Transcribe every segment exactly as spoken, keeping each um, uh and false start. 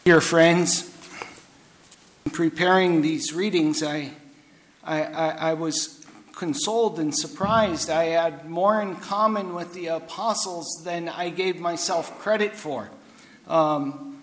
Dear friends, in preparing these readings, I, I, I, I was consoled and surprised. I had more in common with the apostles than I gave myself credit for. Um,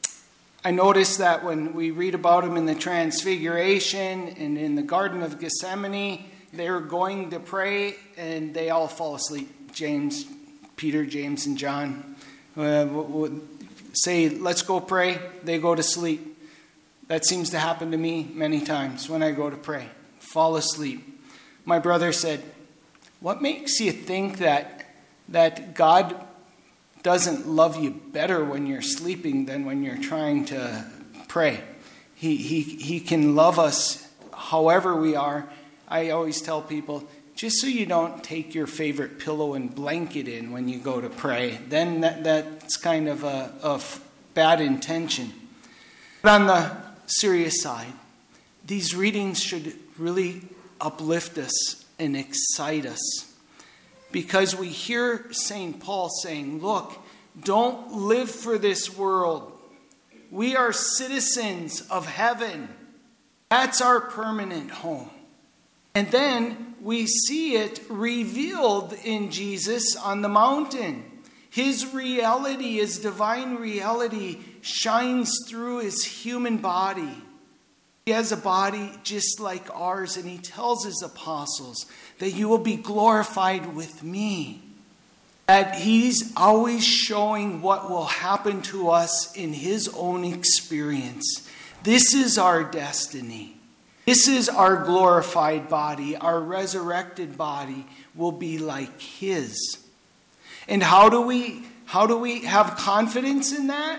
I noticed that when we read about them in the Transfiguration and in the Garden of Gethsemane, they're going to pray and they all fall asleep. James, Peter, James, and John uh, would say, let's go pray. They go to sleep. That seems to happen to me many times when I go to pray. Fall asleep. My brother said, what makes you think that that God doesn't love you better when you're sleeping than when you're trying to pray? He, he, he can love us however we are. I always tell people, just so you don't take your favorite pillow and blanket in when you go to pray, then that, that's kind of a, a bad intention. But on the serious side, these readings should really uplift us and excite us, because we hear Saint Paul saying, look, don't live for this world. We are citizens of heaven. That's our permanent home. And then we see it revealed in Jesus on the mountain. His reality, his divine reality, shines through his human body. He has a body just like ours, and he tells his apostles that you will be glorified with me. That he's always showing what will happen to us in his own experience. This is our destiny. This is our glorified body. Our resurrected body will be like his. And how do we, how do we have confidence in that?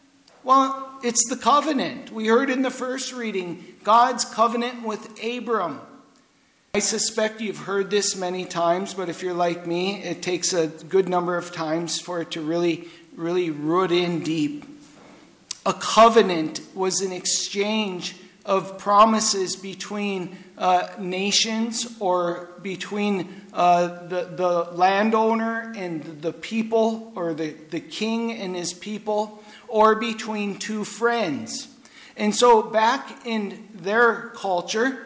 Well, it's the covenant. We heard in the first reading, God's covenant with Abram. I suspect you've heard this many times, but if you're like me, it takes a good number of times for it to really, really root in deep. A covenant was an exchange of promises between uh, nations, or between uh, the, the landowner and the people, or the, the king and his people, or between two friends. And so back in their culture,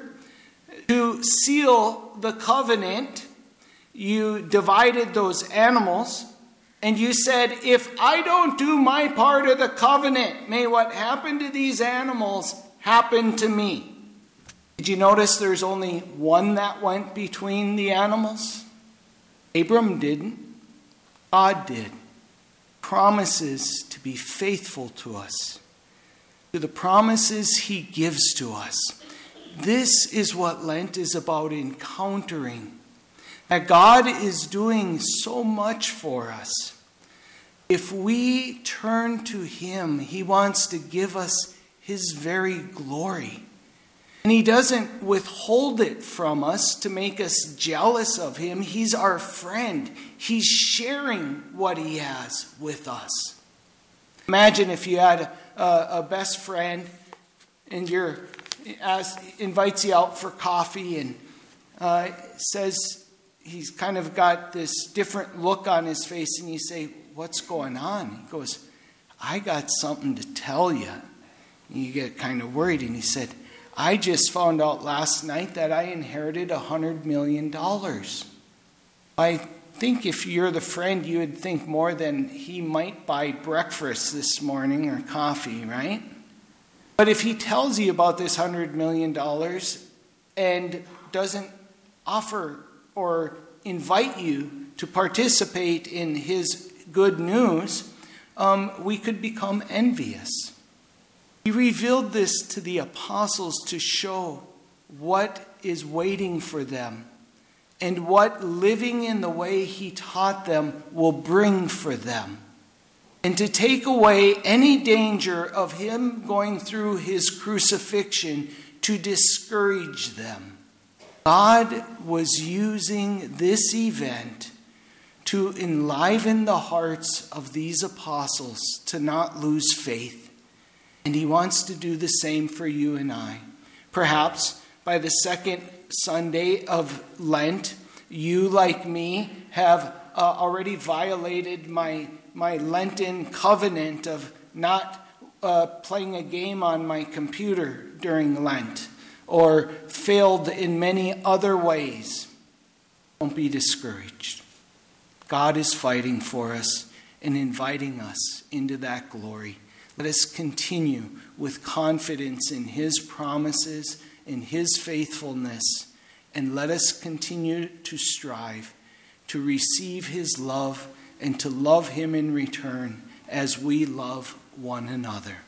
to seal the covenant, you divided those animals, and you said, if I don't do my part of the covenant, may what happened to these animals happen to me. Did you notice there's only one that went between the animals? Abram didn't. God did. Promises to be faithful to us, to the promises he gives to us. This is what Lent is about, encountering that God is doing so much for us. If we turn to him, he wants to give us his very glory. And he doesn't withhold it from us to make us jealous of him. He's our friend. He's sharing what he has with us. Imagine if you had a, a best friend and you're As, invites you out for coffee and uh, says he's kind of got this different look on his face, and you say, what's going on? He goes, I got something to tell you. And you get kind of worried, and he said, I just found out last night that I inherited a hundred million dollars. I think if you're the friend, you would think more than he might buy breakfast this morning or coffee, right? But if he tells you about this hundred million dollars and doesn't offer or invite you to participate in his good news, um, we could become envious. He revealed this to the apostles to show what is waiting for them and what living in the way he taught them will bring for them, and to take away any danger of him going through his crucifixion to discourage them. God was using this event to enliven the hearts of these apostles to not lose faith. And he wants to do the same for you and I. Perhaps by the second Sunday of Lent, you, like me, have uh, already violated my, my Lenten covenant of not uh, playing a game on my computer during Lent, or failed in many other ways. Don't be discouraged. God is fighting for us and inviting us into that glory. Let us continue with confidence in his promises, in his faithfulness, and let us continue to strive to receive his love and to love him in return as we love one another.